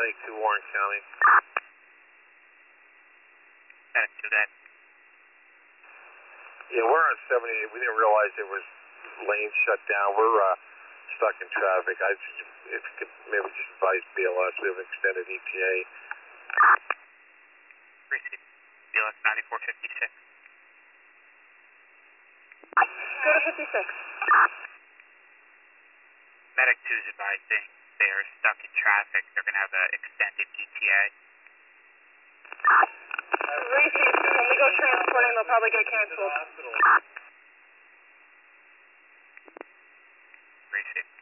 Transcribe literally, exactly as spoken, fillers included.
ninety-two, Warren County. Medic to that. Yeah, we're on seventy-eight. We didn't realize there was lanes shut down. We're uh, stuck in traffic. I, if you could maybe just advise B L S, we have an extended E T A. Receive. B L S ninety-four fifty-six. Go to fifty-six. Medic two is advising they are stuck in traffic. They're going to have an extended E T A. Receive. When we go transporting, they'll probably get canceled. Receive.